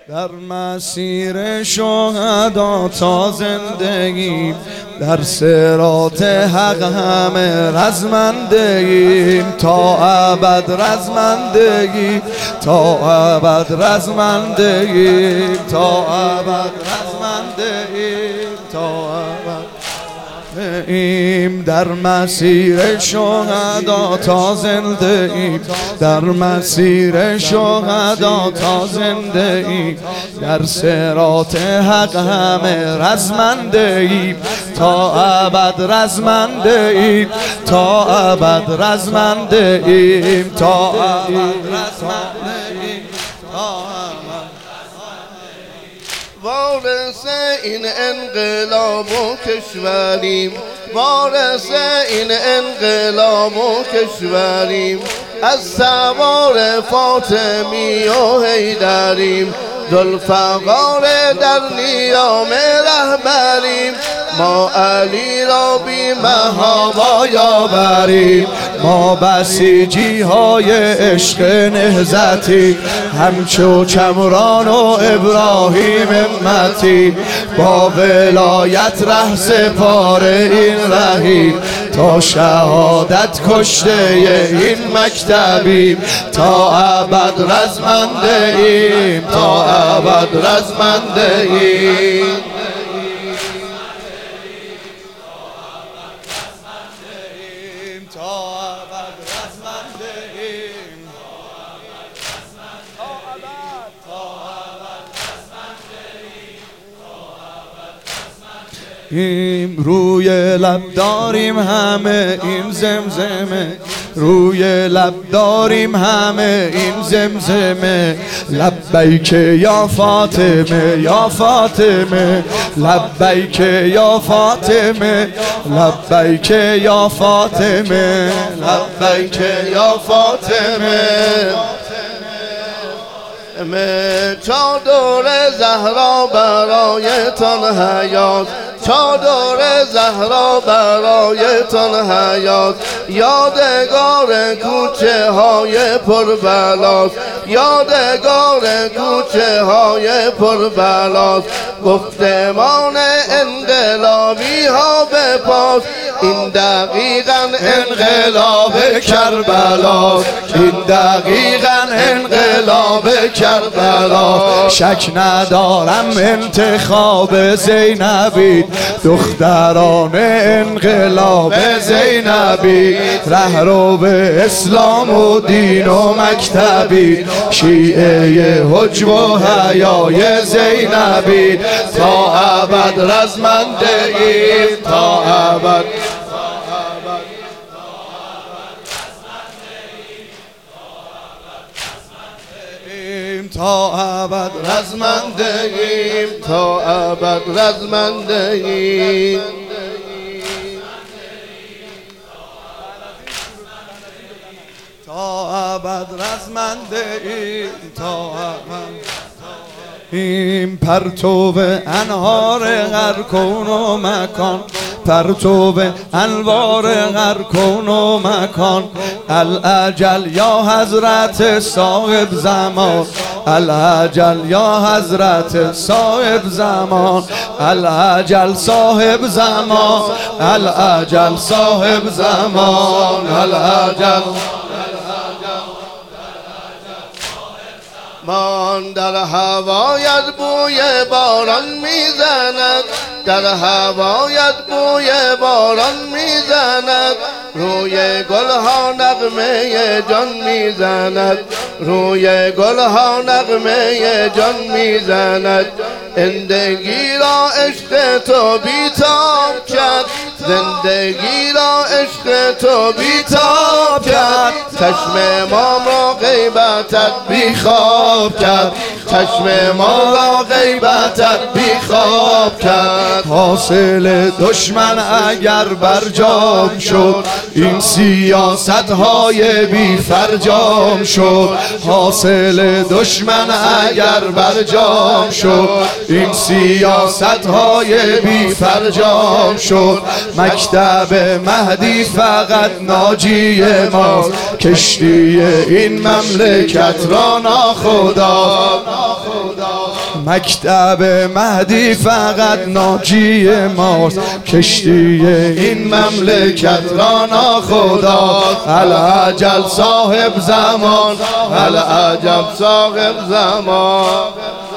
در مسیر شهدا تا زندگی، در صراط حق همه رزمندگیم، تا ابد رزمندگی، تا ابد رزمندگیم، تا ابد رزمندگیم، تا ابد ایم. در مسیر شهدا تا زنده ایم، در مسیر شهدا تا زنده ایم، در صراط حق همه رزمنده ایم، تا ابد رزمنده ایم، تا ابد رزمنده ایم، تا ابد رزمنده ایم، تا ابد. وارث این انقلاب و کشوریم، وارث این انقلاب و کشوریم، از سوار فاطمی و حیدریم، ذوالفقار در نیام رهبریم، ما علی را بی محابا یاوریم، ما بسیجی های عشق نهضتی، همچو کمران و ابراهیم امتی، با ولایت ره سپاره این رهیم، تا شهادت کشته این مکتبیم، تا ابد رزمنده ایم، تا ابد رزمنده ایم. روی لب داریم همه این زمزمه، روی لب داریم همه این زمزمه، لبیک یا فاطمه یا فاطمه، لبیک یا فاطمه، لبیک یا فاطمه، لبیک یا فاطمه. چادر زهرا برایتان حیات، چادر زهرا برایتان حیات، یادگار کوچه های پربلاست، یادگار کوچه های پربلاست، گفتمان انقلابی ها بپاس، این دقیقاً انقلاب کربلا، این دقیقاً انقلاب کربلا. شک ندارم انتخاب زینبی، دختران انقلاب زینبی، رهرو به اسلام و دین و مکتبی، شیعه حجب و حیای زینبی، تا ابد رزمنده ایم، تا ابد. تا ابد رزمنده ایم، تا ابد رزمنده ایم. تا ابد رزمنده ایم، تا ابد این. پرتو انهار هر کون و مکان، پرتو انوار هر کون و مکان، الاجل یا حضرت صاحب زمان، الاجل یا حضرت صاحب زمان، الاجل صاحب زمان، الاجل صاحب زمان، الاجل. من در هوایت بوی باران میزند، در هوایت بوی باران میزند، روی گلها نغمه جان میزند، روی گلها نغمه جان میزند، زندگی را عشق تو بیتاب کرد، زندگی را عشق تو بیتاب کرد، چشم ما را غیبتت بیخواب کرد، چشم ما را غیبتت بیخواب کرد. حاصل دشمن اگر برجام شد، این سیاست های بی فرجام شد، حاصل دشمن اگر برجام شد، این سیاست های بی فرجام شد. مکتب مهدی فقط ناجی ماست، کشتی این مملکت را ناخدا مکتب مهدی فقط ناجی ماست، کشتی این مملکت را ناخدا. العجب صاحب زمان، العجب صاحب زمان.